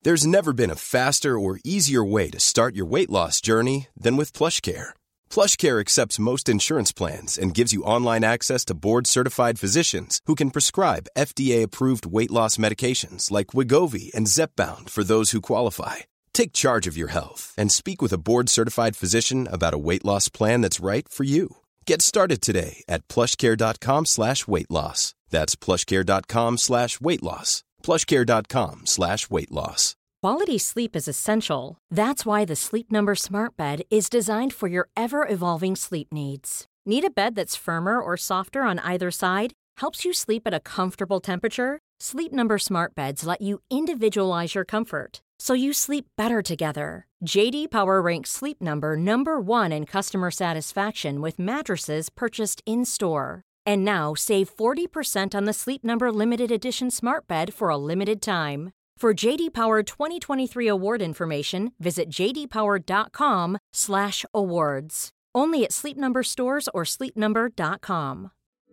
There's never been a faster or easier way to start your weight loss journey than with PlushCare. PlushCare accepts most insurance plans and gives you online access to board-certified physicians who can prescribe FDA-approved weight loss medications like Wegovy and Zepbound for those who qualify. Take charge of your health and speak with a board-certified physician about a weight loss plan that's right for you. Get started today at plushcare.com/weight loss. That's plushcare.com/weight loss. plushcare.com/weight loss. Quality sleep is essential. That's why the Sleep Number Smart Bed is designed for your ever-evolving sleep needs. Need a bed that's firmer or softer on either side? Helps you sleep at a comfortable temperature? Sleep Number Smart Beds let you individualize your comfort, so you sleep better together. J.D. Power ranks Sleep Number number 1 in customer satisfaction with mattresses purchased in-store. And now, save 40% on the Sleep Number Limited Edition Smart Bed for a limited time. For J.D. Power 2023 award information, visit jdpower.com/awards. Only at Sleep Number stores or sleepnumber.com.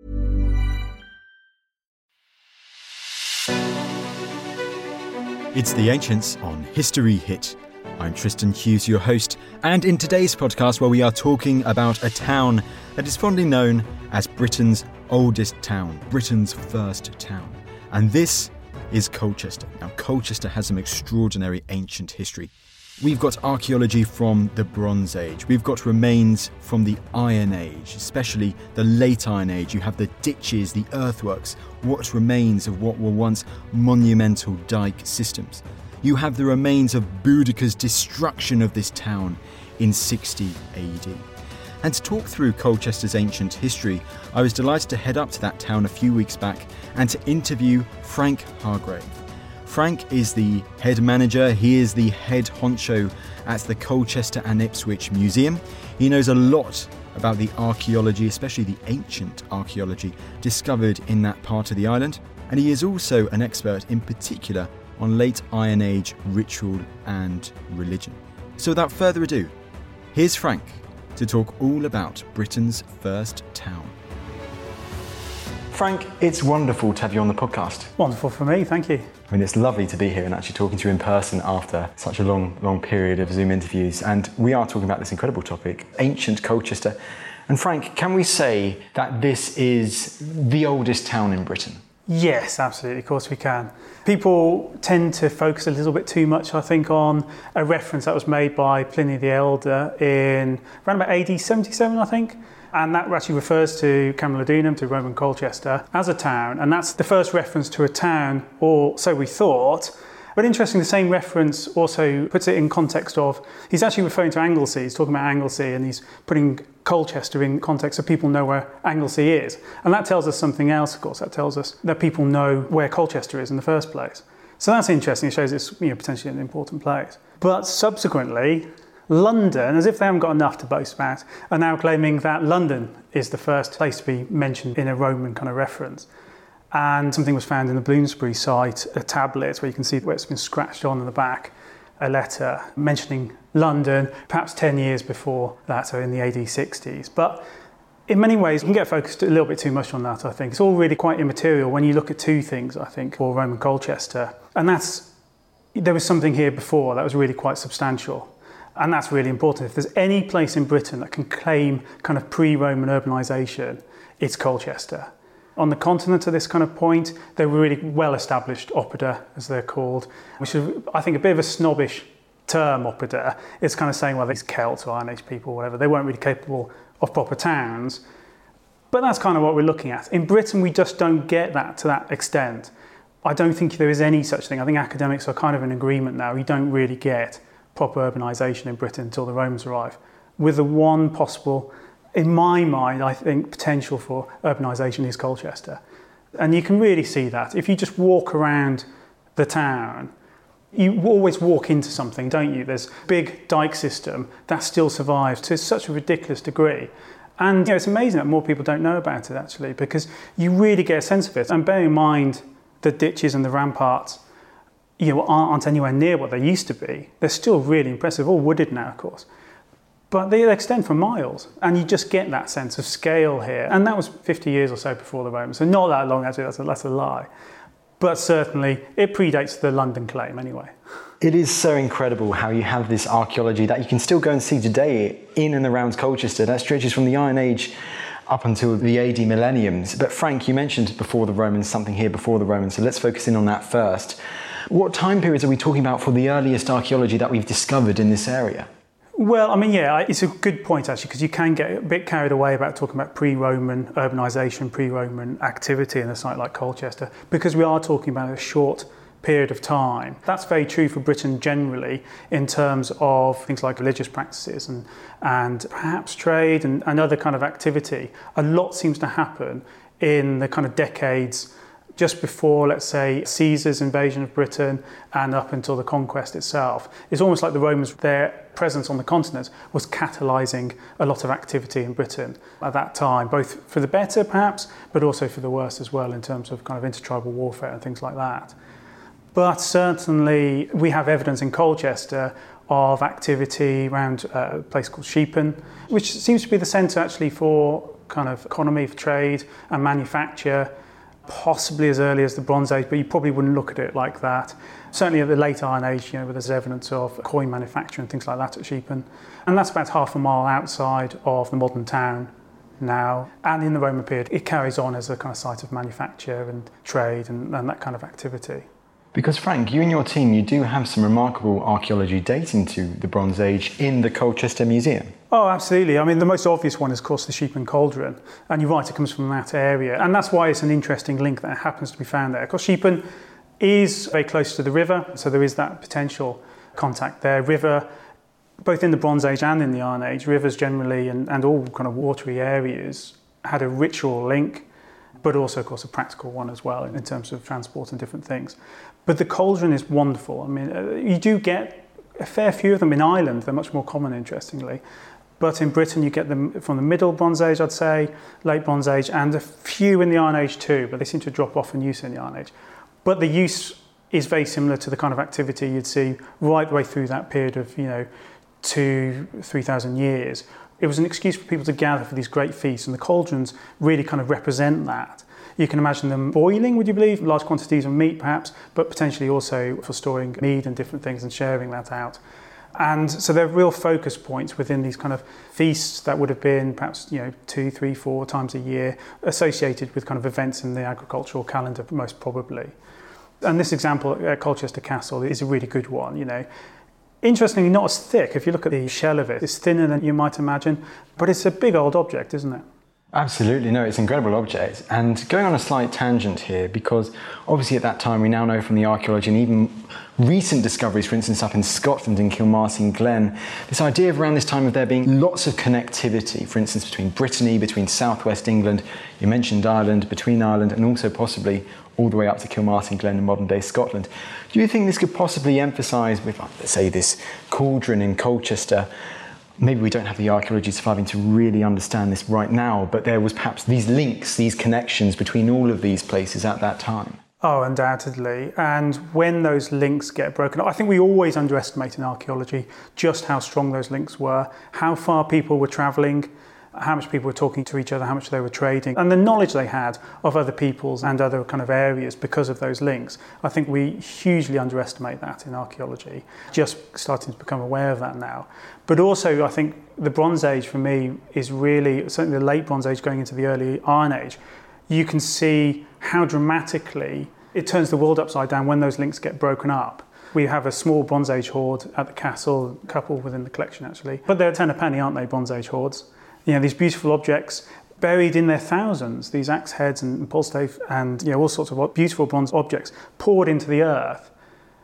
It's The Ancients on History Hit. I'm Tristan Hughes, your host, and in today's podcast where we are talking about a town that is fondly known as Britain's oldest town, Britain's first town. And this is Colchester. Now, Colchester has some extraordinary ancient history. We've got archaeology from the Bronze Age. We've got remains from the Iron Age, especially the late Iron Age. You have the ditches, the earthworks, what remains of what were once monumental dike systems. You have the remains of Boudicca's destruction of this town in 60 AD. And to talk through Colchester's ancient history, I was delighted to head up to that town a few weeks back and to interview Frank Hargrave. Frank is the head manager, he is the head honcho at the Colchester and Ipswich Museum. He knows a lot about the archaeology, especially the ancient archaeology discovered in that part of the island. And he is also an expert in particular on late Iron Age ritual and religion. So without further ado, here's Frank to talk all about Britain's first town. Frank, it's wonderful to have you on the podcast. Wonderful for me, thank you. I mean, it's lovely to be here and actually talking to you in person after such a long period of Zoom interviews. And we are talking about this incredible topic, ancient Colchester. And Frank, can we say that this is the oldest town in Britain? Yes, absolutely, of course we can. People tend to focus a little bit too much, I think, on a reference that was made by Pliny the Elder in around about AD 77, I think. And that actually refers to Camalodunum, to Roman Colchester, as a town. And that's the first reference to a town, or so we thought. But interesting, the same reference also puts it in context of, he's actually referring to Anglesey, he's talking about Anglesey, and he's putting Colchester in context so people know where Anglesey is. And that tells us something else, of course. That tells us that people know where Colchester is in the first place. So that's interesting, it shows it's potentially an important place. But subsequently, London, as if they haven't got enough to boast about, are now claiming that London is the first place to be mentioned in a Roman kind of reference. And something was found in the Bloomsbury site, a tablet where you can see where it's been scratched on the back, a letter mentioning London, perhaps 10 years before that, so in the AD 60s. But in many ways, you can get focused a little bit too much on that, I think. It's all really quite immaterial when you look at two things, I think, for Roman Colchester. And that's, there was something here before that was really quite substantial. And that's really important. If there's any place in Britain that can claim kind of pre-Roman urbanisation, it's Colchester. On the continent at this kind of point, they were really well-established Oppida, as they're called, which is, I think, a bit of a snobbish term, Oppida. It's kind of saying, well, these Celts or Iron Age people, whatever, they weren't really capable of proper towns. But that's kind of what we're looking at. In Britain, we just don't get that to that extent. I don't think there is any such thing. I think academics are kind of in agreement now. We don't really get proper urbanisation in Britain until the Romans arrive. With the one possible, in my mind, I think, potential for urbanisation is Colchester. And you can really see that. If you just walk around the town, you always walk into something, don't you? There's a big dike system that still survives to such a ridiculous degree. And it's amazing that more people don't know about it, actually, because you really get a sense of it. And bear in mind the ditches and the ramparts aren't anywhere near what they used to be. They're still really impressive, all wooded now, of course. But they extend for miles, and you just get that sense of scale here. And that was 50 years or so before the Romans, so not that long, actually, that's a lie. But certainly it predates the London claim anyway. It is so incredible how you have this archaeology that you can still go and see today in and around Colchester that stretches from the Iron Age up until the AD millenniums. But Frank, you mentioned before the Romans, something here before the Romans, so let's focus in on that first. What time periods are we talking about for the earliest archaeology that we've discovered in this area? Well, I mean, yeah, it's a good point actually, because you can get a bit carried away about talking about pre-Roman urbanisation, pre-Roman activity in a site like Colchester, because we are talking about a short period of time. That's very true for Britain generally in terms of things like religious practices and perhaps trade and other kind of activity. A lot seems to happen in the kind of decades just before, let's say, Caesar's invasion of Britain and up until the conquest itself. It's almost like the Romans, their presence on the continent was catalysing a lot of activity in Britain at that time, both for the better perhaps, but also for the worse as well in terms of kind of intertribal warfare and things like that. But certainly we have evidence in Colchester of activity around a place called Sheepen, which seems to be the centre actually for kind of economy, for trade and manufacture, possibly as early as the Bronze Age, but you probably wouldn't look at it like that. Certainly at the late Iron Age, where there's evidence of coin manufacture and things like that at Sheepen. And that's about half a mile outside of the modern town now. And in the Roman period, it carries on as a kind of site of manufacture and trade and that kind of activity. Because Frank, you and your team, you do have some remarkable archaeology dating to the Bronze Age in the Colchester Museum. Oh, absolutely. I mean, the most obvious one is, of course, the Sheepen Cauldron. And you're right, it comes from that area. And that's why it's an interesting link that happens to be found there. Of course, Sheepen is very close to the river, so there is that potential contact there. River, both in the Bronze Age and in the Iron Age, rivers generally and all kind of watery areas had a ritual link, but also, of course, a practical one as well in terms of transport and different things. But the cauldron is wonderful. I mean, you do get a fair few of them in Ireland. They're much more common, interestingly. But in Britain, you get them from the Middle Bronze Age, I'd say, Late Bronze Age, and a few in the Iron Age too, but they seem to drop off in use in the Iron Age. But the use is very similar to the kind of activity you'd see right the way through that period of, 2,000-3,000 years. It was an excuse for people to gather for these great feasts, and the cauldrons really kind of represent that. You can imagine them boiling, would you believe, large quantities of meat perhaps, but potentially also for storing mead and different things and sharing that out. And so they're real focus points within these kind of feasts that would have been perhaps 2, 3, 4 times a year, associated with kind of events in the agricultural calendar most probably. And this example at Colchester Castle is a really good one, Interestingly, not as thick. If you look at the shell of it, it's thinner than you might imagine, but it's a big old object, isn't it? Absolutely, no, it's an incredible object. And going on a slight tangent here, because obviously at that time we now know from the archaeology and even recent discoveries, for instance, up in Scotland in Kilmartin Glen, this idea of around this time of there being lots of connectivity, for instance, between Brittany, between southwest England, you mentioned Ireland, between Ireland and also possibly all the way up to Kilmartin Glen in modern-day Scotland. Do you think this could possibly emphasise with, let's say, this cauldron in Colchester? Maybe we don't have the archaeology surviving to really understand this right now, but there was perhaps these links, these connections between all of these places at that time. Oh, undoubtedly. And when those links get broken up, I think we always underestimate in archaeology just how strong those links were, how far people were travelling, how much people were talking to each other, how much they were trading, and the knowledge they had of other peoples and other kind of areas because of those links. I think we hugely underestimate that in archaeology, just starting to become aware of that now. But also, I think the Bronze Age for me is really, certainly the late Bronze Age going into the early Iron Age, you can see how dramatically it turns the world upside down when those links get broken up. We have a small Bronze Age hoard at the castle, a couple within the collection actually, but they're 10 a penny, aren't they, Bronze Age hoards? These beautiful objects buried in their thousands, these axe heads and polstave and all sorts of beautiful bronze objects poured into the earth.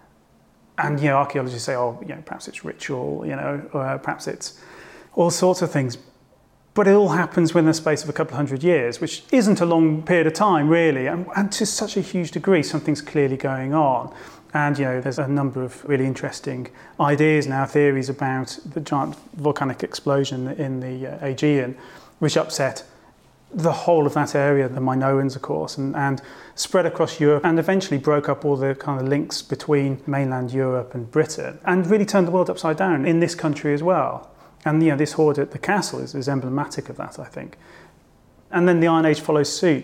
And archaeologists say, perhaps it's ritual, or perhaps it's all sorts of things. But it all happens within the space of a couple of hundred years, which isn't a long period of time really, and to such a huge degree, something's clearly going on. And there's a number of really interesting ideas now, theories about the giant volcanic explosion in the Aegean, which upset the whole of that area, the Minoans, of course, and spread across Europe and eventually broke up all the kind of links between mainland Europe and Britain and really turned the world upside down in this country as well. And this hoard at the castle is emblematic of that, I think. And then the Iron Age follows suit.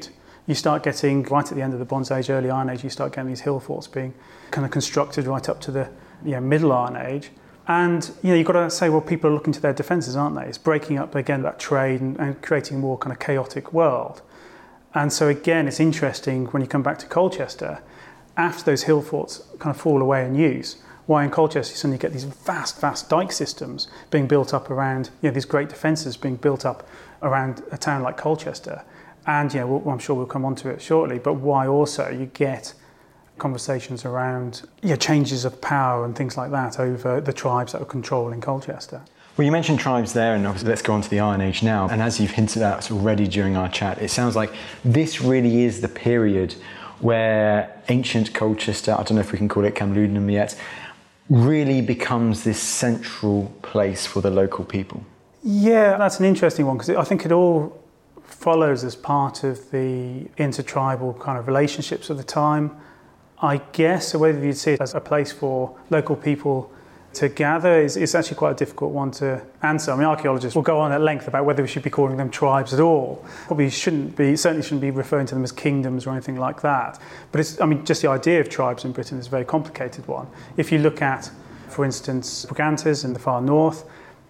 you start getting, right at the end of the Bronze Age, early Iron Age, you start getting these hill forts being kind of constructed right up to the Middle Iron Age. And you've got to say, well, people are looking to their defences, aren't they? It's breaking up, again, that trade and creating a more kind of chaotic world. And so, again, it's interesting when you come back to Colchester, after those hill forts kind of fall away in use, why in Colchester you suddenly get these vast dike systems being built up around, these great defences being built up around a town like Colchester. And, I'm sure we'll come on to it shortly, but why also you get conversations around changes of power and things like that over the tribes that are controlling Colchester. Well, you mentioned tribes there, and obviously let's go on to the Iron Age now. And as you've hinted at already during our chat, it sounds like this really is the period where ancient Colchester, I don't know if we can call it Camludunum yet, really becomes this central place for the local people. Yeah, that's an interesting one, because I think it all follows as part of the intertribal kind of relationships of the time. I guess whether you'd see it as a place for local people to gather is actually quite a difficult one to answer. I mean, archaeologists will go on at length about whether we should be calling them tribes at all. Probably certainly shouldn't be referring to them as kingdoms or anything like that. But just the idea of tribes in Britain is a very complicated one. If you look at, for instance, Brigantes in the far north,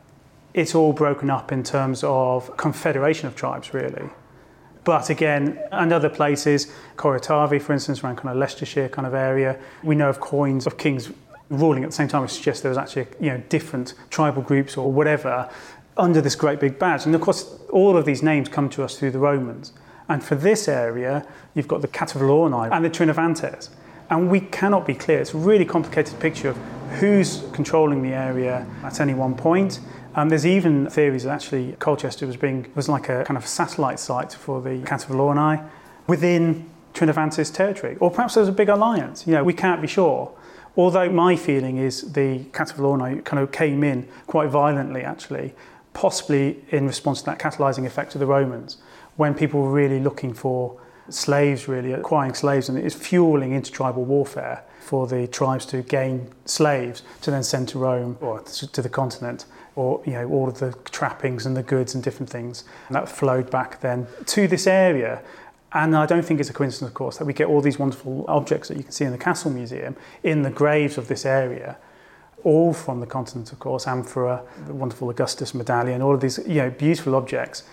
it's all broken up in terms of confederation of tribes, really. But again, and other places, Corretavi, for instance, around kind of Leicestershire kind of area, we know of coins of kings ruling at the same time, which suggests there was actually different tribal groups or whatever under this great big badge. And of course, all of these names come to us through the Romans. And for this area, you've got the Cativalorni and the Trinovantes. And we cannot be clear. It's a really complicated picture of who's controlling the area at any one point. There's even theories that actually Colchester was like a kind of satellite site for the Cativalorni within Trinovantes territory. Or perhaps there's a big alliance. We can't be sure. Although my feeling is the Cativalorni kind of came in quite violently, actually, possibly in response to that catalysing effect of the Romans, when people were really looking for slaves, really acquiring slaves, and it is fueling intertribal warfare for the tribes to gain slaves to then send to Rome or to the continent, or all of the trappings and the goods and different things, and that flowed back then to this area. And I don't think it's a coincidence, of course, that we get all these wonderful objects that you can see in the Castle Museum in the graves of this area, all from the continent, of course, amphora, the wonderful Augustus medallion, all of these beautiful objects.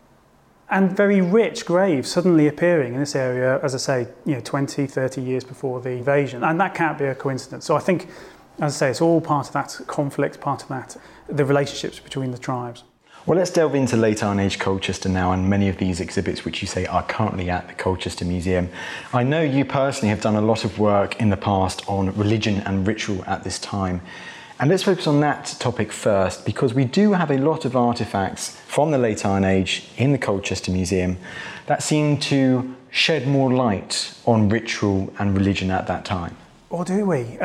And very rich graves suddenly appearing in this area, as I say, 20, 30 years before the invasion. And that can't be a coincidence. So I think, as I say, it's all part of that conflict, part of that, the relationships between the tribes. Well, let's delve into late Iron Age Colchester now, and many of these exhibits which you say are currently at the Colchester Museum. I know you personally have done a lot of work in the past on religion and ritual at this time. And let's focus on that topic first, because we do have a lot of artefacts from the late Iron Age in the Colchester Museum that seem to shed more light on ritual and religion at that time. Or do we?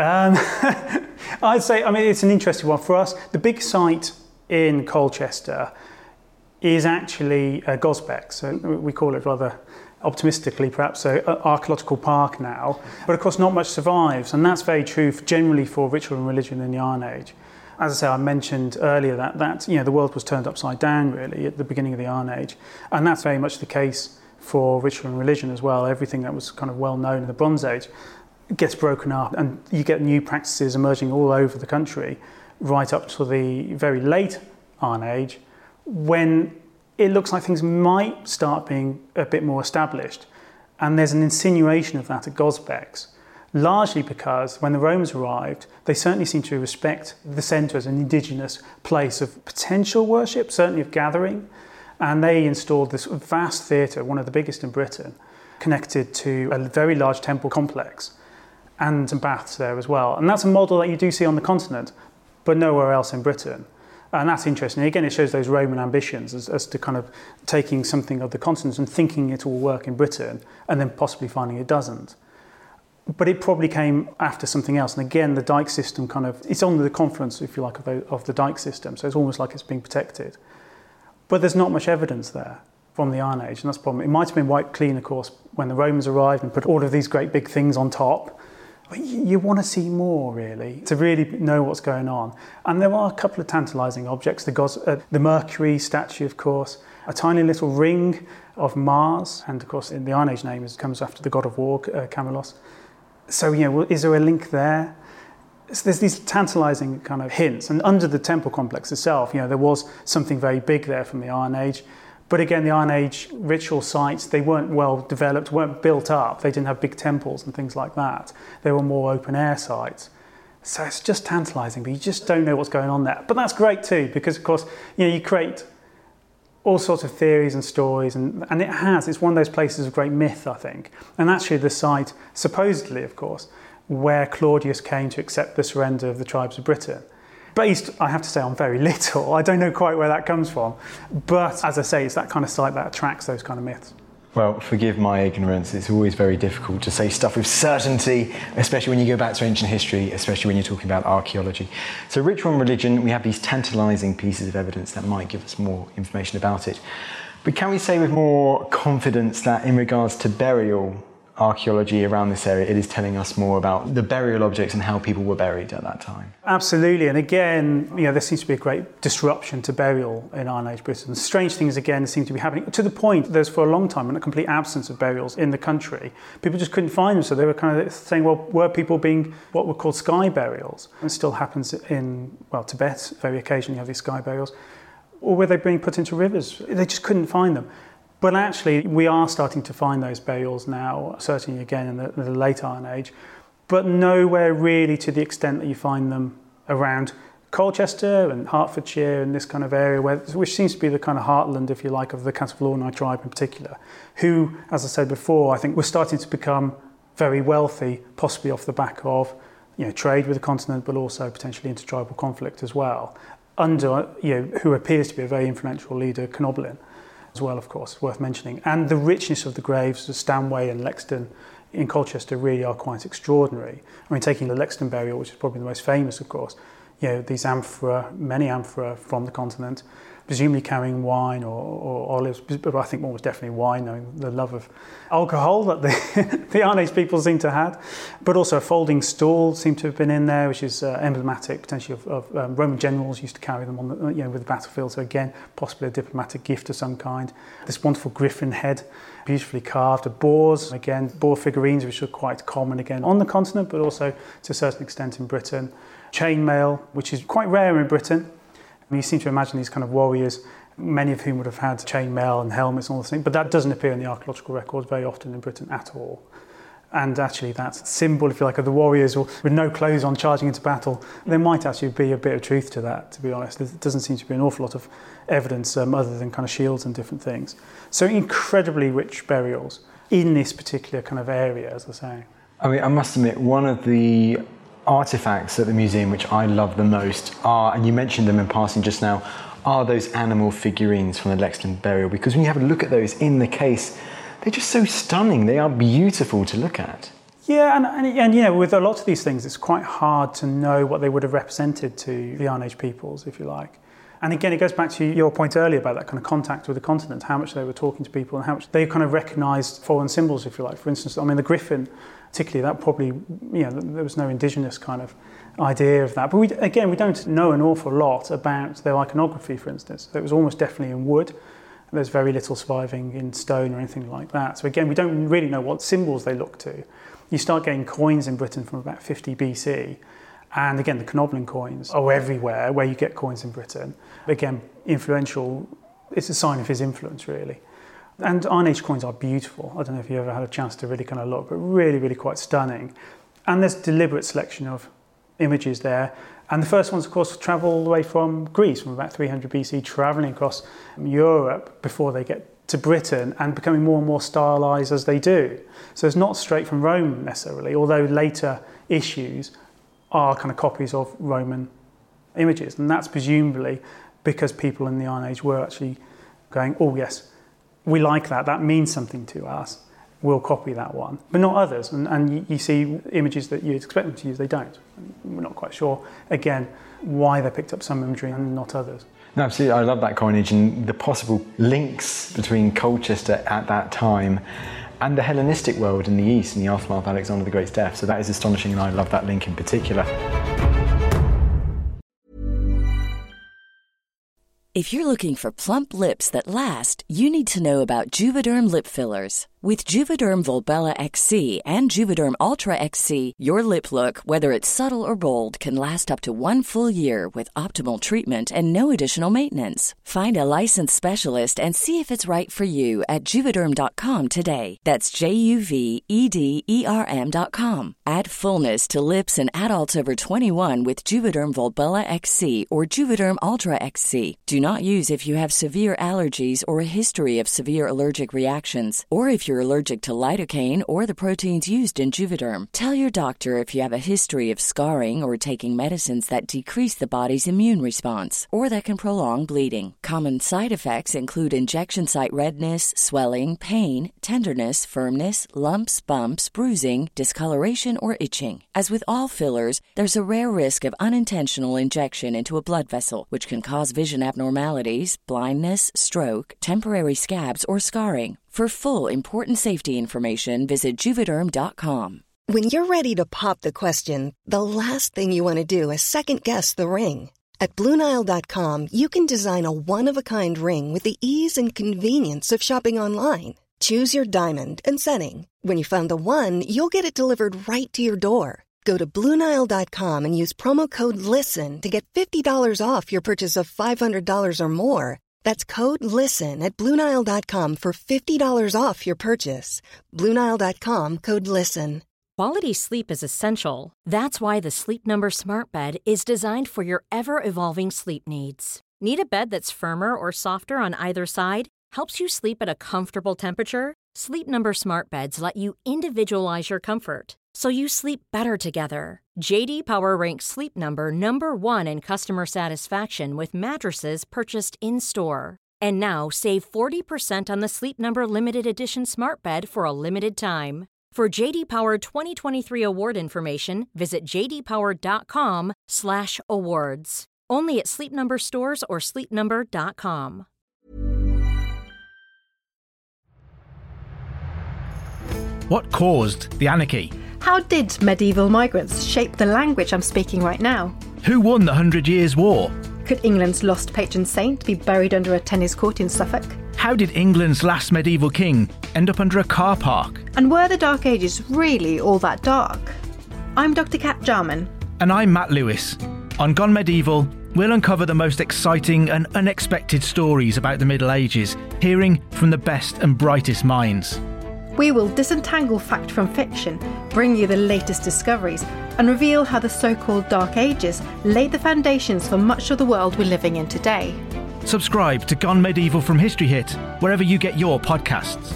I'd say, it's an interesting one for us. The big site in Colchester is actually Gosbecks. So we call it rather optimistically perhaps an archaeological park now, but of course not much survives, and that's very true generally for ritual and religion in the Iron Age. As I say, I mentioned earlier that the world was turned upside down really at the beginning of the Iron Age, and that's very much the case for ritual and religion as well. Everything that was kind of well known in the Bronze Age gets broken up, and you get new practices emerging all over the country right up to the very late Iron Age, when it looks like things might start being a bit more established. And there's an insinuation of that at Gosbecks, largely because when the Romans arrived, they certainly seemed to respect the centre as an indigenous place of potential worship, certainly of gathering. And they installed this vast theatre, one of the biggest in Britain, connected to a very large temple complex and some baths there as well. And that's a model that you do see on the continent, but nowhere else in Britain. And that's interesting. Again, it shows those Roman ambitions as to kind of taking something of the continent and thinking it will work in Britain, and then possibly finding it doesn't. But it probably came after something else. And again, the dike system it's on the confluence, if you like, of the dike system. So it's almost like it's being protected. But there's not much evidence there from the Iron Age, and that's the problem. It might have been wiped clean, of course, when the Romans arrived and put all of these great big things on top. But you want to see more, really, to really know what's going on. And there are a couple of tantalising objects. The Mercury statue, of course, a tiny little ring of Mars, and of course in the Iron Age name comes after the god of war, Camelos. So, is there a link there? So there's these tantalising kind of hints, and under the temple complex itself, there was something very big there from the Iron Age. But again, the Iron Age ritual sites, they weren't well developed, weren't built up. They didn't have big temples and things like that. They were more open air sites. So it's just tantalising, but you just don't know what's going on there. But that's great too, because of course, you create all sorts of theories and stories, and it's one of those places of great myth, I think. And actually the site, supposedly, of course, where Claudius came to accept the surrender of the tribes of Britain. Based, I have to say, on very little. I don't know quite where that comes from. But as I say, it's that kind of site that attracts those kind of myths. Well, forgive my ignorance. It's always very difficult to say stuff with certainty, especially when you go back to ancient history, especially when you're talking about archaeology. So ritual and religion, we have these tantalising pieces of evidence that might give us more information about it. But can we say with more confidence that in regards to burial archaeology around this area, it is telling us more about the burial objects and how people were buried at that time? Absolutely. And again, there seems to be a great disruption to burial in Iron Age Britain. Strange things, again, seem to be happening to the point there's for a long time a complete absence of burials in the country. People just couldn't find them. So they were kind of saying, well, were people being what were called sky burials? And it still happens in, Tibet, very occasionally you have these sky burials. Or were they being put into rivers? They just couldn't find them. But actually, we are starting to find those burials now, certainly again in the late Iron Age, but nowhere really to the extent that you find them around Colchester and Hertfordshire and this kind of area, which seems to be the kind of heartland, if you like, of the Catephilorni tribe in particular, who, as I said before, I think were starting to become very wealthy, possibly off the back of trade with the continent, but also potentially intertribal conflict as well, under who appears to be a very influential leader, Canoblin, as well, of course, worth mentioning. And the richness of the graves of Stanway and Lexden in Colchester really are quite extraordinary. I mean, taking the Lexden burial, which is probably the most famous, of course, these many amphora from the continent, presumably carrying wine or olives, but I think almost definitely wine, knowing the love of alcohol that the Iron Age people seem to have. But also a folding stool seemed to have been in there, which is emblematic potentially of Roman generals used to carry them on with the battlefield. So again, possibly a diplomatic gift of some kind. This wonderful griffin head, beautifully carved, of boars, again, boar figurines, which are quite common again on the continent, but also to a certain extent in Britain. Chainmail, which is quite rare in Britain. You seem to imagine these kind of warriors, many of whom would have had chainmail and helmets and all this thing, but that doesn't appear in the archaeological records very often in Britain at all. And actually that symbol, if you like, of the warriors with no clothes on charging into battle, there might actually be a bit of truth to that, to be honest. There doesn't seem to be an awful lot of evidence other than kind of shields and different things. So incredibly rich burials in this particular kind of area, as I say. I mean, I must admit, one of the artifacts at the museum which I love the most are, and you mentioned them in passing just now, are those animal figurines from the Lexden burial, because when you have a look at those in the case, they're just so stunning. They are beautiful to look at. Yeah, and with a lot of these things, it's quite hard to know what they would have represented to the Iron Age peoples, if you like. And again, it goes back to your point earlier about that kind of contact with the continent, how much they were talking to people and how much they kind of recognised foreign symbols, if you like. For instance, I mean, the griffin, particularly, that probably, there was no indigenous kind of idea of that. But we don't know an awful lot about their iconography, for instance. It was almost definitely in wood. There's very little surviving in stone or anything like that. So again, we don't really know what symbols they look to. You start getting coins in Britain from about 50 BC. And again, the Canoblin coins are everywhere where you get coins in Britain. Again, influential, it's a sign of his influence, really. And Iron Age coins are beautiful. I don't know if you ever had a chance to really kind of look, but really, really quite stunning. And there's a deliberate selection of images there. And the first ones, of course, travel all the way from Greece, from about 300 BC, travelling across Europe before they get to Britain and becoming more and more stylised as they do. So it's not straight from Rome necessarily, although later issues are kind of copies of Roman images. And that's presumably because people in the Iron Age were actually going, oh yes, we like that, that means something to us, we'll copy that one, but not others. And you see images that you'd expect them to use, they don't. We're not quite sure, again, why they picked up some imagery and not others. No, absolutely, I love that coinage and the possible links between Colchester at that time and the Hellenistic world in the East in the aftermath of Alexander the Great's death. So that is astonishing, and I love that link in particular. If you're looking for plump lips that last, you need to know about Juvederm lip fillers. With Juvederm Volbella XC and Juvederm Ultra XC, your lip look, whether it's subtle or bold, can last up to 1 full year with optimal treatment and no additional maintenance. Find a licensed specialist and see if it's right for you at Juvederm.com today. That's JUVEDERM.com. Add fullness to lips in adults over 21 with Juvederm Volbella XC or Juvederm Ultra XC. Do not use if you have severe allergies or a history of severe allergic reactions, or if you're allergic to lidocaine or the proteins used in Juvederm. Tell your doctor if you have a history of scarring or taking medicines that decrease the body's immune response or that can prolong bleeding. Common side effects include injection site redness, swelling, pain, tenderness, firmness, lumps, bumps, bruising, discoloration, or itching. As with all fillers, there's a rare risk of unintentional injection into a blood vessel, which can cause vision abnormalities, blindness, stroke, temporary scabs, or scarring. For full, important safety information, visit Juvederm.com. When you're ready to pop the question, the last thing you want to do is second-guess the ring. At BlueNile.com, you can design a one-of-a-kind ring with the ease and convenience of shopping online. Choose your diamond and setting. When you find the one, you'll get it delivered right to your door. Go to BlueNile.com and use promo code LISTEN to get $50 off your purchase of $500 or more. That's code LISTEN at BlueNile.com for $50 off your purchase. BlueNile.com, code LISTEN. Quality sleep is essential. That's why the Sleep Number Smart Bed is designed for your ever-evolving sleep needs. Need a bed that's firmer or softer on either side? Helps you sleep at a comfortable temperature? Sleep Number Smart Beds let you individualize your comfort, so you sleep better together. J.D. Power ranks Sleep Number number 1 in customer satisfaction with mattresses purchased in-store. And now, save 40% on the Sleep Number Limited Edition Smart Bed for a limited time. For J.D. Power 2023 award information, visit jdpower.com/awards. Only at Sleep Number stores or sleepnumber.com. What caused the anarchy? How did medieval migrants shape the language I'm speaking right now? Who won the 100 Years' War? Could England's lost patron saint be buried under a tennis court in Suffolk? How did England's last medieval king end up under a car park? And were the Dark Ages really all that dark? I'm Dr. Kat Jarman. And I'm Matt Lewis. On Gone Medieval, we'll uncover the most exciting and unexpected stories about the Middle Ages, hearing from the best and brightest minds. We will disentangle fact from fiction, bring you the latest discoveries, and reveal how the so-called Dark Ages laid the foundations for much of the world we're living in today. Subscribe to Gone Medieval from History Hit, wherever you get your podcasts.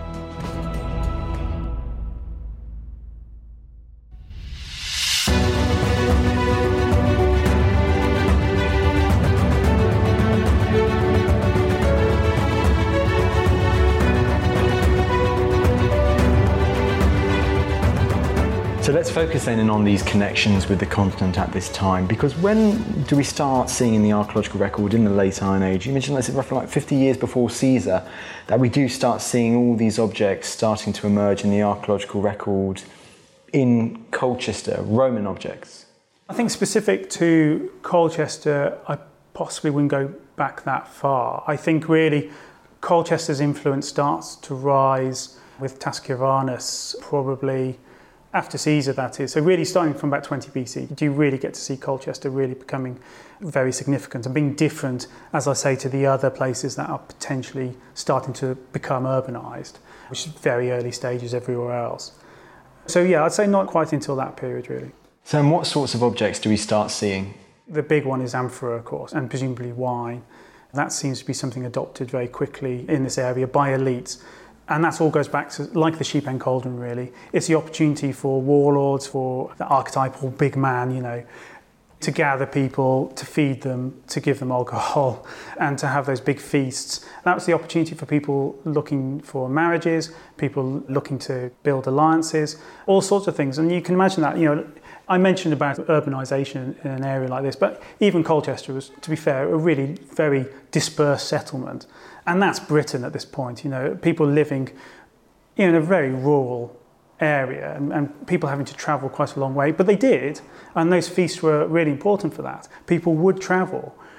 So let's focus then in on these connections with the continent at this time, because when do we start seeing in the archaeological record in the late Iron Age, you mentioned it's roughly like 50 years before Caesar, that we do start seeing all these objects starting to emerge in the archaeological record in Colchester, Roman objects? I think specific to Colchester, I possibly wouldn't go back that far. I think really Colchester's influence starts to rise with Tascivanus, probably after Caesar, that is. So really starting from about 20 BC, do you really get to see Colchester really becoming very significant and being different, as I say, to the other places that are potentially starting to become urbanised, which is very early stages everywhere else. So yeah, I'd say not quite until that period, really. So in what sorts of objects do we start seeing? The big one is amphora, of course, and presumably wine. That seems to be something adopted very quickly in this area by elites. And that all goes back to, like the sheep and cauldron, really. It's the opportunity for warlords, for the archetypal big man, you know, to gather people, to feed them, to give them alcohol, and to have those big feasts. That was the opportunity for people looking for marriages, people looking to build alliances, all sorts of things. And you can imagine that, you know, I mentioned about urbanisation in an area like this, but even Colchester was, to be fair, a really very dispersed settlement. And that's Britain at this point, you know, people living in a very rural area and people having to travel quite a long way. But they did, and those feasts were really important for that. People would travel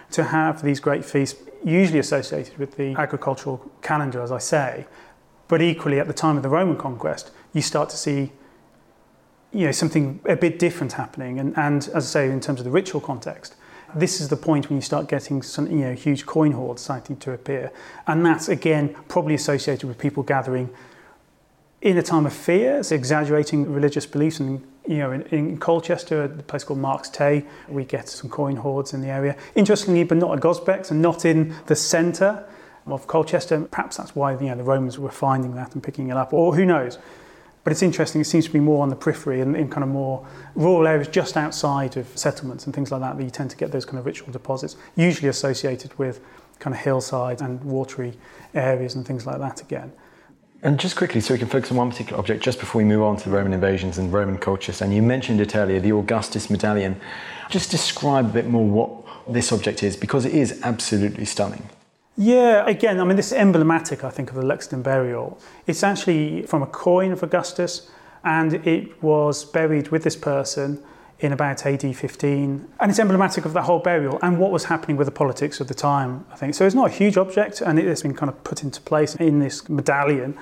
to have these great feasts, usually associated with the agricultural calendar, as I say, but equally at the time of the Roman conquest, you start to see something a bit different happening. And as I say, in terms of the ritual context, this is the point when you start getting some huge coin hoards starting to appear. And that's, again, probably associated with people gathering in a time of fear, so exaggerating religious beliefs. And in Colchester, a place called Marks Tay, we get some coin hoards in the area. Interestingly, but not at Gosbecks and not in the centre of Colchester. Perhaps that's why the Romans were finding that and picking it up, or who knows. But it's interesting, it seems to be more on the periphery and in kind of more rural areas just outside of settlements and things like that you tend to get those kind of ritual deposits, usually associated with kind of hillsides and watery areas and things like that again. And just quickly, so we can focus on one particular object just before we move on to the Roman invasions and Roman Colchester, and you mentioned it earlier, the Augustus medallion. Just describe a bit more what this object is, because it is absolutely stunning. Yeah, again, this is emblematic, I think, of the Lexington burial. It's actually from a coin of Augustus, and it was buried with this person in about AD 15. And it's emblematic of that whole burial and what was happening with the politics of the time, I think. So it's not a huge object, and it has been kind of put into place in this medallion.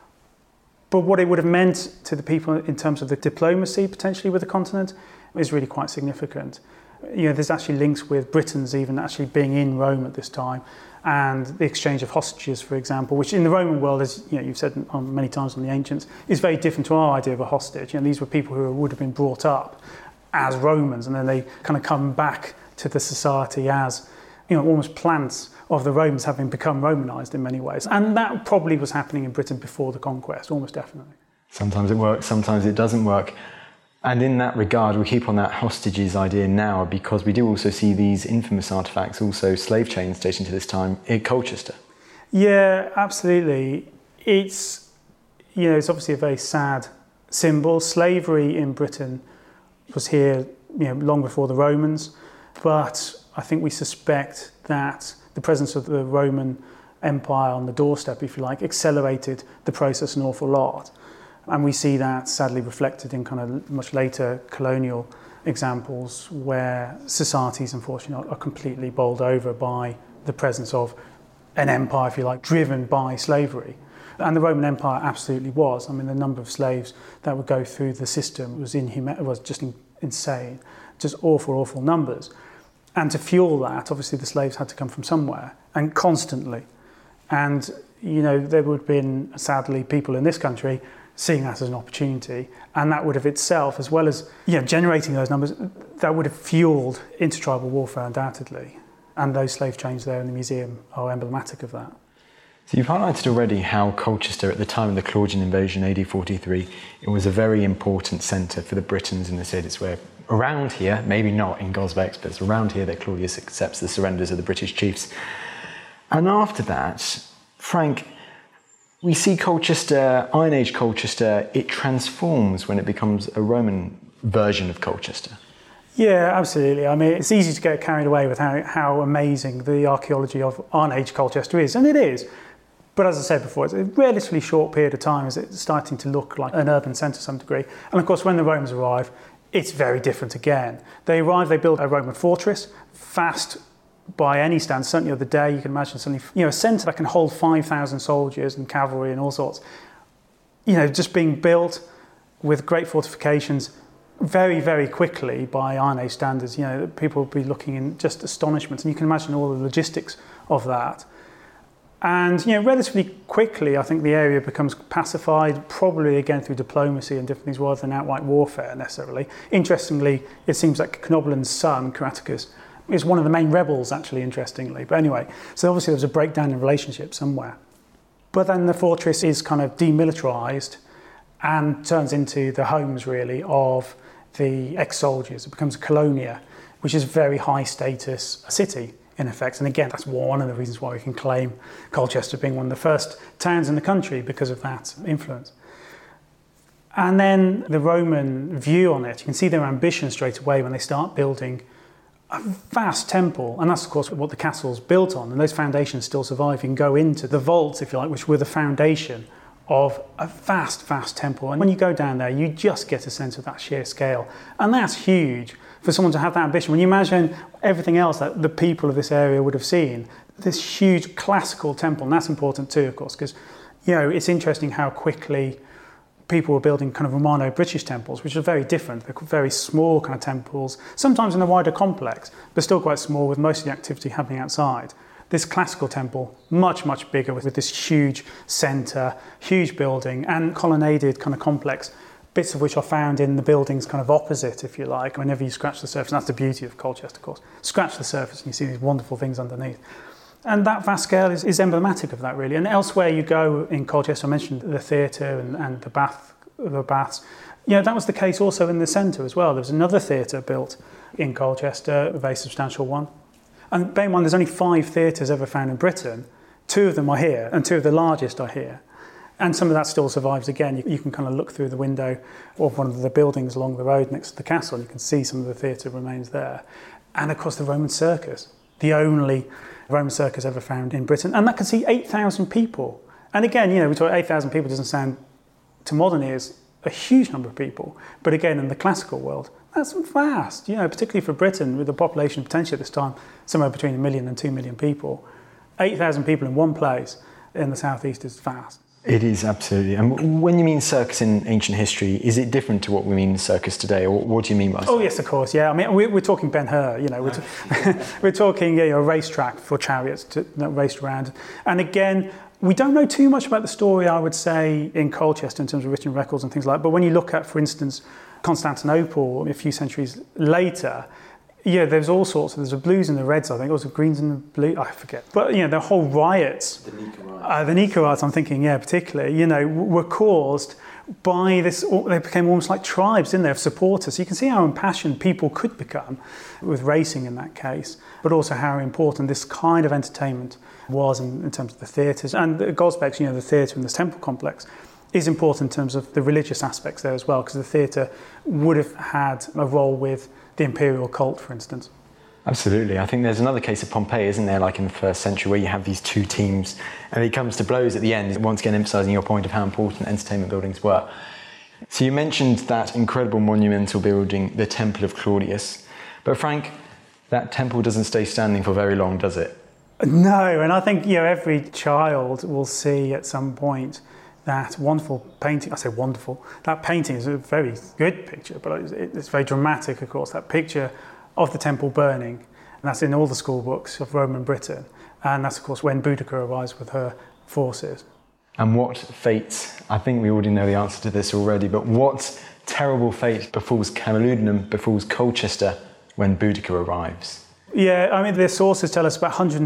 But what it would have meant to the people in terms of the diplomacy, potentially, with the continent, is really quite significant. There's actually links with Britons even actually being in Rome at this time, and the exchange of hostages, for example, which in the Roman world, as you've said many times on the Ancients, is very different to our idea of a hostage. These were people who would have been brought up as Romans, and then they kind of come back to the society as almost plants of the Romans, having become Romanized in many ways. And that probably was happening in Britain before the conquest, almost definitely. Sometimes it works, sometimes it doesn't work. And in that regard, we keep on that hostages idea now, because we do also see these infamous artefacts, also slave chains dating to this time in Colchester. Yeah, absolutely. It's obviously a very sad symbol. Slavery in Britain was here, long before the Romans, but I think we suspect that the presence of the Roman Empire on the doorstep, if you like, accelerated the process an awful lot. And we see that sadly reflected in kind of much later colonial examples where societies, unfortunately, are completely bowled over by the presence of an empire, if you like, driven by slavery. And the Roman Empire absolutely was. The number of slaves that would go through the system was just insane. Just awful, awful numbers. And to fuel that, obviously the slaves had to come from somewhere, and constantly. And, there would have been, sadly, people in this country seeing that as an opportunity, and that would have itself, as well as generating those numbers, that would have fueled intertribal warfare undoubtedly. And those slave chains there in the museum are emblematic of that. So you've highlighted already how Colchester, at the time of the Claudian invasion, AD 43, it was a very important centre for the Britons in the city. It's where, around here, maybe not in Gosbecks, but it's around here that Claudius accepts the surrenders of the British chiefs. And after that, Frank, we see Colchester, Iron Age Colchester, it transforms when it becomes a Roman version of Colchester. Yeah, absolutely. It's easy to get carried away with how amazing the archaeology of Iron Age Colchester is, and it is. But as I said before, it's a relatively short period of time as it's starting to look like an urban centre to some degree. And of course, when the Romans arrive, it's very different again. They arrive, they build a Roman fortress, fast by any standard, certainly of the day. You can imagine suddenly, a centre that can hold 5,000 soldiers and cavalry and all sorts, just being built with great fortifications very, very quickly by Iron Age standards. People will be looking in just astonishment, and you can imagine all the logistics of that. And, relatively quickly, I think the area becomes pacified, probably again through diplomacy and different things rather than outright warfare necessarily. Interestingly, it seems like Cnoblin's son, Caraticus, is one of the main rebels, actually, interestingly. But anyway, so obviously there was a breakdown in relationship somewhere. But then the fortress is kind of demilitarised and turns into the homes, really, of the ex-soldiers. It becomes a colonia, which is a very high-status city, in effect. And again, that's one of the reasons why we can claim Colchester being one of the first towns in the country because of that influence. And then the Roman view on it, you can see their ambition straight away when they start building a vast temple, and that's of course what the castle's built on, and those foundations still survive. You can go into the vaults, if you like, which were the foundation of a vast, vast temple. And when you go down there, you just get a sense of that sheer scale. And that's huge for someone to have that ambition, when you imagine everything else that the people of this area would have seen, this huge classical temple, and that's important too, of course, because, it's interesting how quickly people were building kind of Romano-British temples, which are very different. They're very small kind of temples, sometimes in a wider complex, but still quite small, with most of the activity happening outside. This classical temple, much, much bigger, with this huge centre, huge building, and colonnaded kind of complex, bits of which are found in the buildings kind of opposite, if you like, whenever you scratch the surface. And that's the beauty of Colchester, of course. Scratch the surface and you see these wonderful things underneath. And that vast scale is emblematic of that, really. And elsewhere you go in Colchester, I mentioned the theatre and the baths. That was the case also in the centre as well. There was another theatre built in Colchester, a very substantial one. And bear in mind, there's only 5 theatres ever found in Britain. 2 of them are here, and 2 of the largest are here. And some of that still survives again. You can kind of look through the window of one of the buildings along the road next to the castle, and you can see some of the theatre remains there. And of course the Roman Circus, the only Roman circus ever found in Britain. And that could see 8,000 people. And again, we talk 8,000 people doesn't sound, to modern ears, a huge number of people. But again, in the classical world, that's vast, particularly for Britain, with a population potentially at this time, somewhere between 1 million and 2 million people. 8,000 people in one place in the southeast is vast. It is, absolutely. And when you mean circus in ancient history, is it different to what we mean circus today, or what do you mean by circus? Oh, yes, of course, yeah. I mean, we're talking Ben-Hur, we're talking a racetrack for chariots that raced around. And again, we don't know too much about the story, I would say, in Colchester in terms of written records and things like that. But when you look at, for instance, Constantinople a few centuries later, there's all sorts. There's the blues and the reds, I think. Also greens and the blue, I forget. But, the whole riots. The Nika riots, I'm thinking, particularly, were caused by this. They became almost like tribes, didn't they, of supporters. So you can see how impassioned people could become with racing in that case, but also how important this kind of entertainment was in terms of the theatres. And the Gosbecks, the theatre in this temple complex, is important in terms of the religious aspects there as well, because the theatre would have had a role with the imperial cult, for instance. Absolutely. I think there's another case of Pompeii, isn't there, like in the 1st century, where you have these 2 teams and it comes to blows at the end, once again emphasising your point of how important entertainment buildings were. So you mentioned that incredible monumental building, the Temple of Claudius. But Frank, that temple doesn't stay standing for very long, does it? No, and I think every child will see at some point that wonderful painting. I say wonderful. That painting is a very good picture, but it's very dramatic, of course. That picture of the temple burning, and that's in all the school books of Roman Britain. And that's, of course, when Boudica arrives with her forces. And what fate, I think we already know the answer to this already, but what terrible fate befalls Camalodunum, befalls Colchester when Boudica arrives? Yeah, I mean, the sources tell us about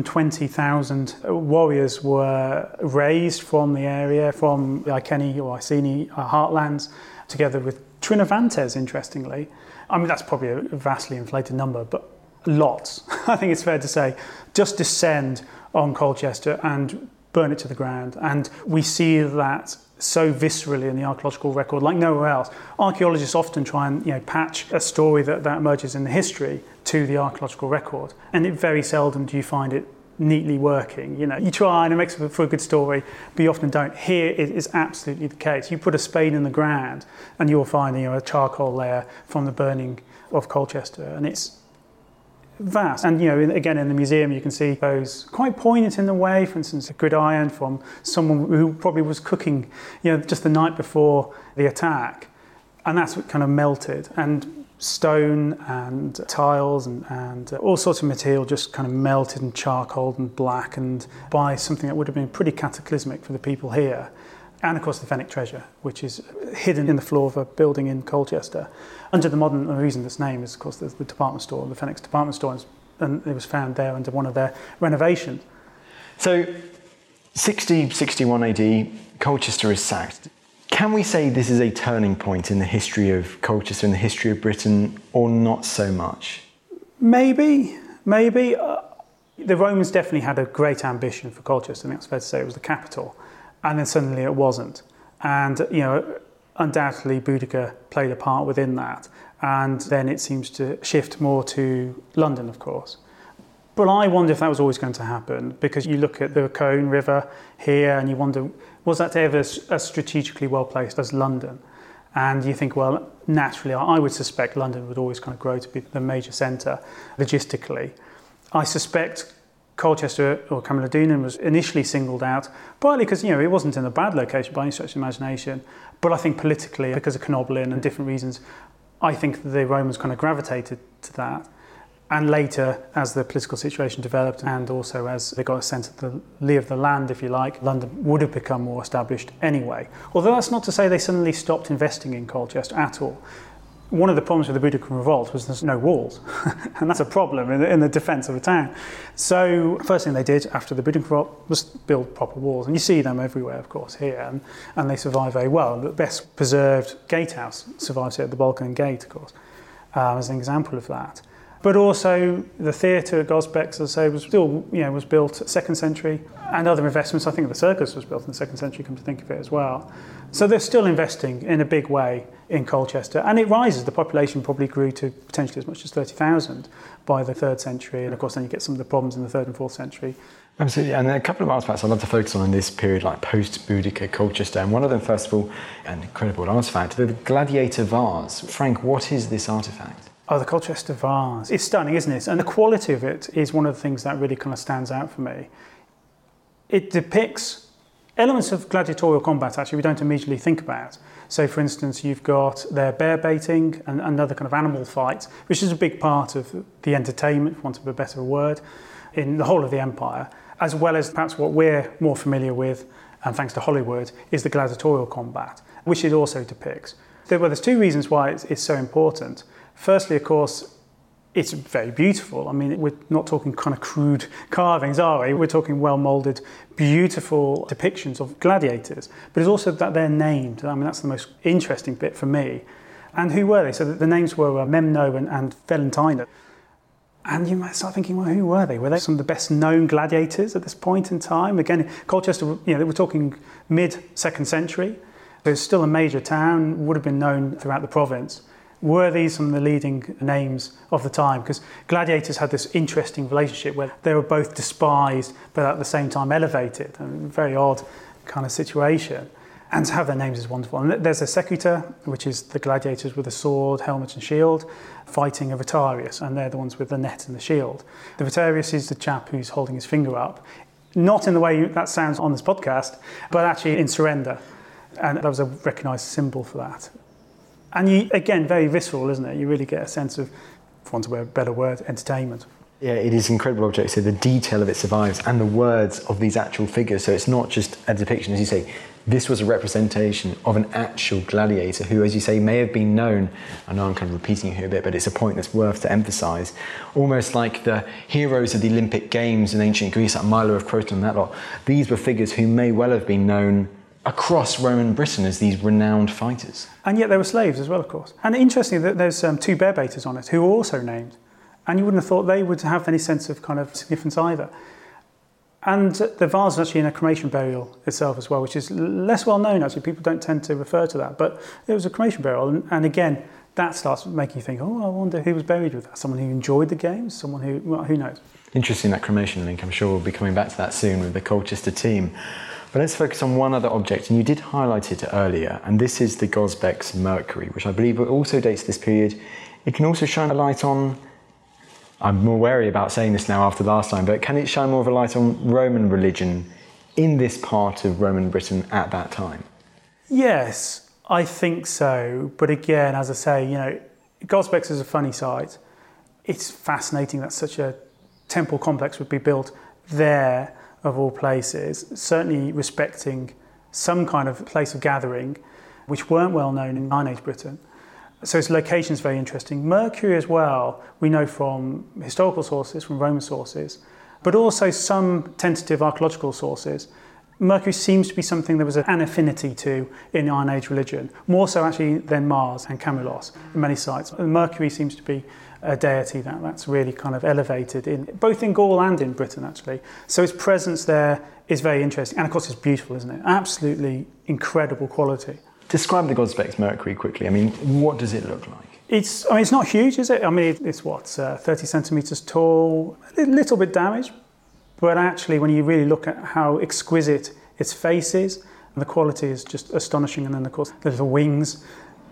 120,000 warriors were raised from the area, from the Iceni or Iceni heartlands, together with Trinovantes, interestingly. I mean, that's probably a vastly inflated number, but lots, I think it's fair to say, just descend on Colchester and burn it to the ground. And we see that so viscerally in the archaeological record, like nowhere else. Archaeologists often try and patch a story that emerges in the history to the archaeological record, and very seldom do you find it neatly working. You try and it makes for a good story, but you often don't. Here it is absolutely the case. You put a spade in the ground and you'll find a charcoal layer from the burning of Colchester, and it's vast. And again, in the museum you can see those quite poignant in the way, for instance, a gridiron from someone who probably was cooking just the night before the attack, and that's what kind of melted, and stone and tiles and all sorts of material just kind of melted and charcoaled and blackened by something that would have been pretty cataclysmic for the people here. And of course the Fenwick treasure, which is hidden in the floor of a building in Colchester. Under the modern reason this name is, of course, the department store, the Fenwick's department store, and it was found there under one of their renovations. So 61 AD, Colchester is sacked. Can we say this is a turning point in the history of Colchester, in the history of Britain, or not so much? Maybe. The Romans definitely had a great ambition for Colchester. I think it's fair to say it was the capital. And then suddenly it wasn't. And, undoubtedly Boudica played a part within that. And then it seems to shift more to London, of course. But I wonder if that was always going to happen, because you look at the Colne River here and you wonder, was that ever as strategically well placed as London? And you think, well, naturally, I would suspect London would always kind of grow to be the major centre logistically. I suspect Colchester or Camulodunum was initially singled out, partly because, it wasn't in a bad location by any stretch of imagination, but I think politically, because of Cnoblin and different reasons, I think the Romans kind of gravitated to that. And later, as the political situation developed and also as they got a sense of the lay of the land, if you like, London would have become more established anyway. Although that's not to say they suddenly stopped investing in Colchester at all. One of the problems with the Boudicca revolt was there's no walls, and that's a problem in the defence of a town. So first thing they did after the Boudicca revolt was build proper walls, and you see them everywhere, of course, here, and they survive very well. The best preserved gatehouse survives here at the Balkan Gate, of course, as an example of that. But also the theatre at Gosbecks, as I say, was still, was built 2nd century, and other investments. I think the circus was built in the 2nd century, come to think of it as well. So they're still investing in a big way in Colchester, and it rises. The population probably grew to potentially as much as 30,000 by the 3rd century, and of course then you get some of the problems in the 3rd and 4th century. Absolutely, and a couple of artefacts I'd love to focus on in this period, like post-Boudicca Colchester, and one of them, first of all, an incredible artefact, the gladiator vase. Frank, what is this artefact? Oh, the Colchester vase. It's stunning, isn't it? And the quality of it is one of the things that really kind of stands out for me. It depicts elements of gladiatorial combat, actually, we don't immediately think about. So, for instance, you've got their bear baiting and another kind of animal fight, which is a big part of the entertainment, for want of a better word, in the whole of the empire, as well as perhaps what we're more familiar with, and thanks to Hollywood, is the gladiatorial combat, which it also depicts. There's two reasons why it's so important. Firstly, of course, it's very beautiful. I mean, we're not talking kind of crude carvings, are we? We're talking well-moulded, beautiful depictions of gladiators. But it's also that they're named. I mean, that's the most interesting bit for me. And who were they? So the names were Memno and Valentina. And you might start thinking, well, who were they? Were they some of the best-known gladiators at this point in time? Again, Colchester, they were talking mid-2nd century. So it's still a major town, would have been known throughout the province. Were these some of the leading names of the time? Because gladiators had this interesting relationship where they were both despised but at the same time elevated. A very odd kind of situation. And to have their names is wonderful. And there's a secutor, which is the gladiators with a sword, helmet and shield, fighting a Rotarius, and they're the ones with the net and the shield. The Rotarius is the chap who's holding his finger up, not in the way that sounds on this podcast, but actually in surrender. And that was a recognised symbol for that. And you, again, very visceral, isn't it? You really get a sense of, for want of a better word, entertainment. Yeah, it is an incredible object. So the detail of it survives, and the words of these actual figures. So it's not just a depiction, as you say. This was a representation of an actual gladiator who, as you say, may have been known. I know I'm kind of repeating it here a bit, but it's a point that's worth to emphasise. Almost like the heroes of the Olympic Games in ancient Greece, like Milo of Croton and that lot. These were figures who may well have been known across Roman Britain as these renowned fighters. And yet they were slaves as well, of course. And interestingly, there's two bear baiters on it who were also named. And you wouldn't have thought they would have any sense of kind of significance either. And the vase is actually in a cremation burial itself as well, which is less well known, actually. People don't tend to refer to that. But it was a cremation burial. And again, that starts making you think, oh, I wonder who was buried with that. Someone who enjoyed the games? Someone who, well, who knows? Interesting, that cremation link. I'm sure we'll be coming back to that soon with the Colchester team. But let's focus on one other object, and you did highlight it earlier, and this is the Gosbecks Mercury, which I believe also dates this period. It can also shine a light on, I'm more wary about saying this now after last time, but can it shine more of a light on Roman religion in this part of Roman Britain at that time? Yes, I think so. But again, as I say, Gosbecks is a funny site. It's fascinating that such a temple complex would be built there, of all places, certainly respecting some kind of place of gathering, which weren't well known in Iron Age Britain. So its location is very interesting. Mercury as well, we know from historical sources, from Roman sources, but also some tentative archaeological sources. Mercury seems to be something there was an affinity to in Iron Age religion, more so actually than Mars and Camulos in many sites. Mercury seems to be a deity that's really kind of elevated in both in Gaul and in Britain, actually. So its presence there is very interesting. And of course it's beautiful, isn't it? Absolutely incredible quality. Describe the Gosbecks Mercury quickly. I mean, what does it look like? It's not huge, is it? I mean, it's 30 centimetres tall, a little bit damaged. But actually, when you really look at how exquisite its face is, and the quality is just astonishing. And then, of course, the little wings,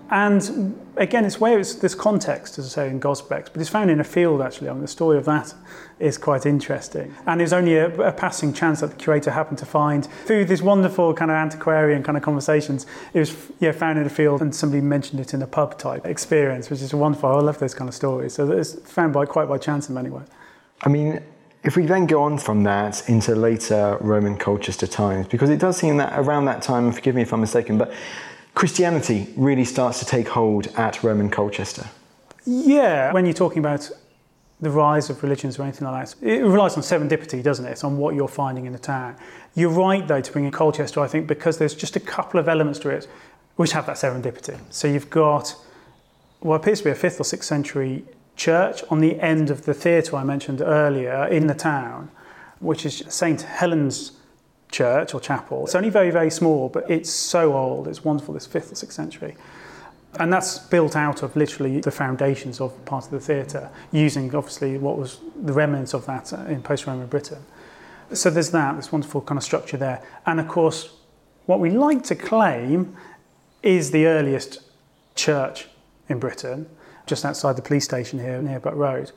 And again, it's where it's this context, as I say, in Gosbecks, but it's found in a field, actually. I mean, the story of that is quite interesting. And it was only a passing chance that the curator happened to find through these wonderful kind of antiquarian kind of conversations. It was found in a field, and somebody mentioned it in a pub type experience, which is wonderful. I love those kind of stories. So it's found quite by chance in many ways. I mean, if we then go on from that into later Roman Colchester times, because it does seem that around that time, and forgive me if I'm mistaken, but Christianity really starts to take hold at Roman Colchester. Yeah, when you're talking about the rise of religions or anything like that, it relies on serendipity, doesn't it? It's on what you're finding in the town. You're right, though, to bring in Colchester, I think, because there's just a couple of elements to it which have that serendipity. So you've got what appears to be a 5th or 6th century church on the end of the theatre I mentioned earlier in the town, which is St. Helen's Church or chapel. It's only very, very small, but it's so old. It's wonderful, this 5th or 6th century. And that's built out of literally the foundations of part of the theatre, using obviously what was the remnants of that in post-Roman Britain. So there's this wonderful kind of structure there. And of course, what we like to claim is the earliest church in Britain, just outside the police station here near Butt Road.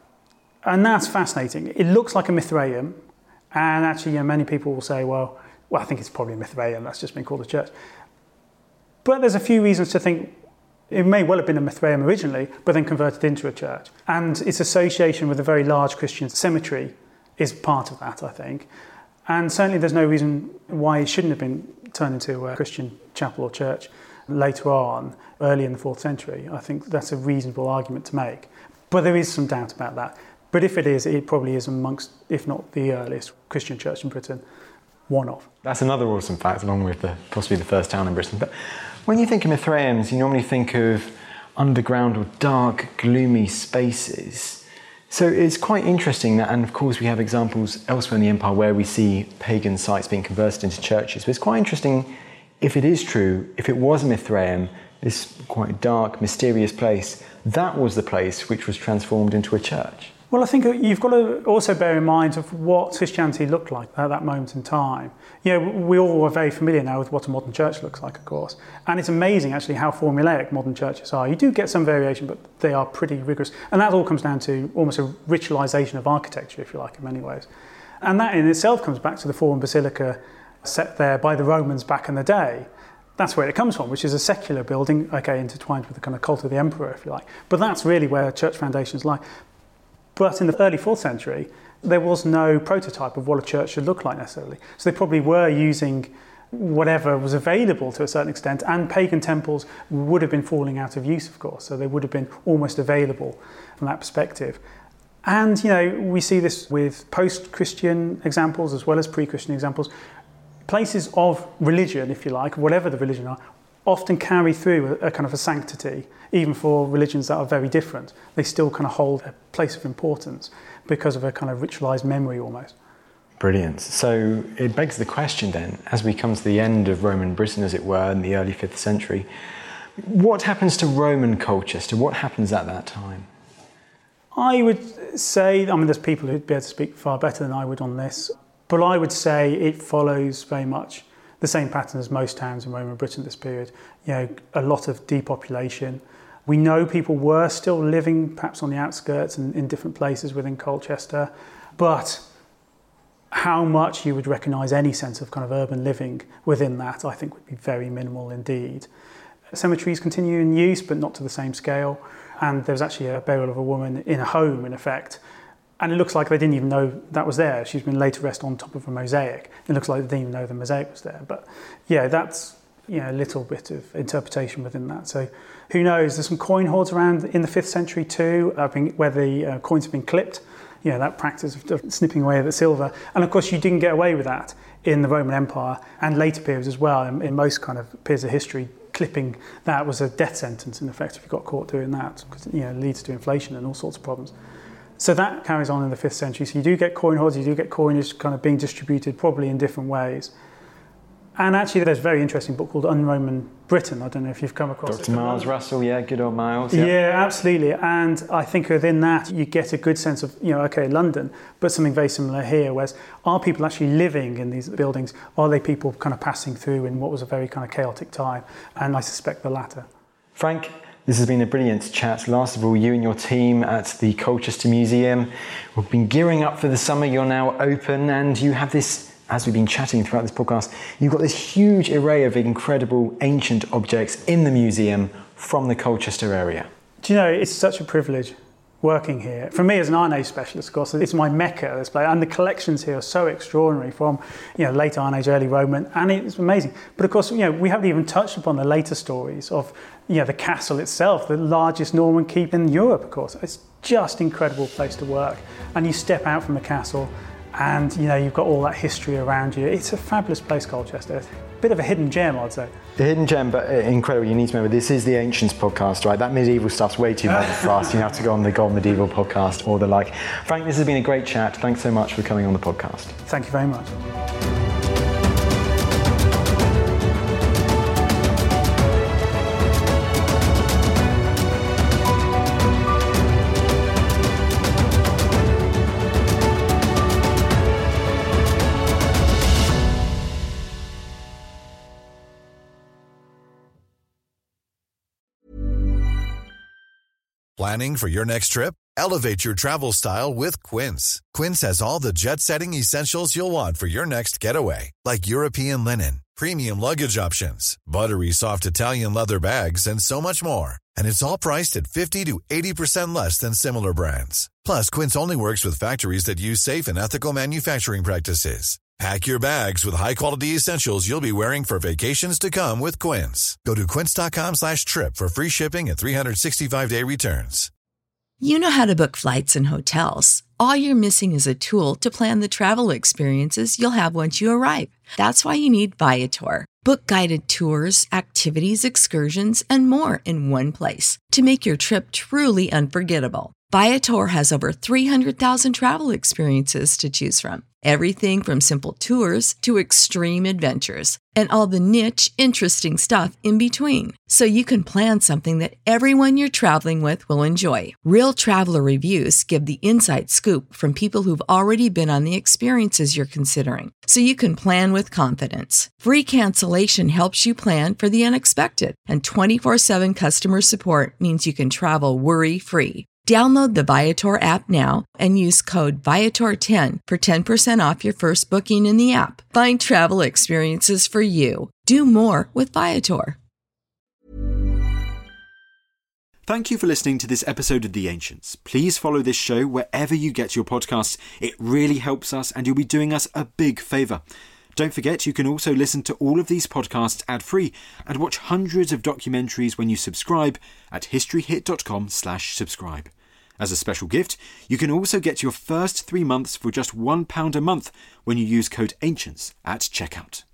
And that's fascinating. It looks like a Mithraeum. And actually, many people will say, well, I think it's probably a Mithraeum, that's just been called a church. But there's a few reasons to think it may well have been a Mithraeum originally, but then converted into a church. And its association with a very large Christian cemetery is part of that, I think. And certainly there's no reason why it shouldn't have been turned into a Christian chapel or church later on, early in the 4th century. I think that's a reasonable argument to make. But there is some doubt about that. But if it is, it probably is amongst, if not the earliest Christian church in Britain, one of. That's another awesome fact, along with possibly the first town in Britain. But when you think of Mithraeums, you normally think of underground or dark, gloomy spaces. So it's quite interesting that, and of course we have examples elsewhere in the empire where we see pagan sites being converted into churches. But it's quite interesting, if it is true, if it was a Mithraeum, this quite dark, mysterious place, that was the place which was transformed into a church. Well, I think you've got to also bear in mind of what Christianity looked like at that moment in time. We all are very familiar now with what a modern church looks like, of course. And it's amazing, actually, how formulaic modern churches are. You do get some variation, but they are pretty rigorous. And that all comes down to almost a ritualisation of architecture, if you like, in many ways. And that in itself comes back to the Forum Basilica set there by the Romans back in the day. That's where it comes from, which is a secular building, intertwined with the kind of cult of the emperor, if you like. But that's really where church foundations lie. But in the early 4th century, there was no prototype of what a church should look like necessarily. So they probably were using whatever was available to a certain extent, and pagan temples would have been falling out of use, of course. So they would have been almost available from that perspective. And, we see this with post-Christian examples as well as pre-Christian examples. Places of religion, if you like, whatever the religion are, often carry through a kind of a sanctity, even for religions that are very different. They still kind of hold a place of importance because of a kind of ritualised memory almost. Brilliant. So it begs the question then, as we come to the end of Roman Britain, as it were, in the early 5th century, what happens to Roman Colchester? What happens at that time? I would say, there's people who'd be able to speak far better than I would on this, but I would say it follows very much the same pattern as most towns in Roman Britain at this period. A lot of depopulation. We know people were still living perhaps on the outskirts and in different places within Colchester, but how much you would recognise any sense of kind of urban living within that, I think, would be very minimal indeed. Cemeteries continue in use, but not to the same scale. And there's actually a burial of a woman in a home, in effect. And it looks like they didn't even know that was there. She's been laid to rest on top of a mosaic. It looks like they didn't even know the mosaic was there. But that's a little bit of interpretation within that. So who knows? There's some coin hoards around in the 5th century too, where the coins have been clipped. That practice of snipping away at the silver. And of course, you didn't get away with that in the Roman Empire and later periods as well. In most kind of periods of history, clipping that was a death sentence, in effect, if you got caught doing that, because it leads to inflation and all sorts of problems. So that carries on in the 5th century. So you do get coin hoards, you do get coinage kind of being distributed probably in different ways. And actually there's a very interesting book called Un-Roman Britain. I don't know if you've come across it. Dr. Miles Russell, good old Miles. Yeah, absolutely. And I think within that you get a good sense of, London, but something very similar here, whereas are people actually living in these buildings? Are they people kind of passing through in what was a very kind of chaotic time? And I suspect the latter. Frank, this has been a brilliant chat. Last of all, you and your team at the Colchester Museum, we've been gearing up for the summer. You're now open, and you have this, as we've been chatting throughout this podcast, you've got this huge array of incredible ancient objects in the museum from the Colchester area. Do you know, it's such a privilege working here. For me as an Iron Age specialist, of course, it's my mecca, this place, and the collections here are so extraordinary from, late Iron Age, early Roman, and it's amazing. But of course, we haven't even touched upon the later stories of, the castle itself, the largest Norman keep in Europe, of course. It's just an incredible place to work. And you step out from the castle and, you've got all that history around you. It's a fabulous place, Colchester. Bit of a hidden gem, I'd say. A hidden gem, but incredible. You need to remember, this is the Ancients podcast, right? That medieval stuff's way too hard for us. You have to go on the Gold Medieval podcast or the like. Frank, this has been a great chat. Thanks so much for coming on the podcast. Thank you very much. Planning for your next trip? Elevate your travel style with Quince. Quince has all the jet-setting essentials you'll want for your next getaway, like European linen, premium luggage options, buttery soft Italian leather bags, and so much more. And it's all priced at 50 to 80% less than similar brands. Plus, Quince only works with factories that use safe and ethical manufacturing practices. Pack your bags with high-quality essentials you'll be wearing for vacations to come with Quince. Go to quince.com/trip for free shipping and 365-day returns. You know how to book flights and hotels. All you're missing is a tool to plan the travel experiences you'll have once you arrive. That's why you need Viator. Book guided tours, activities, excursions, and more in one place to make your trip truly unforgettable. Viator has over 300,000 travel experiences to choose from. Everything from simple tours to extreme adventures and all the niche, interesting stuff in between. So you can plan something that everyone you're traveling with will enjoy. Real traveler reviews give the inside scoop from people who've already been on the experiences you're considering. So you can plan with confidence. Free cancellation helps you plan for the unexpected. And 24/7 customer support means you can travel worry-free. Download the Viator app now and use code Viator10 for 10% off your first booking in the app. Find travel experiences for you. Do more with Viator. Thank you for listening to this episode of The Ancients. Please follow this show wherever you get your podcasts. It really helps us and you'll be doing us a big favour. Don't forget, you can also listen to all of these podcasts ad-free and watch hundreds of documentaries when you subscribe at historyhit.com/subscribe. As a special gift, you can also get your first 3 months for just £1 a month when you use code ANCIENTS at checkout.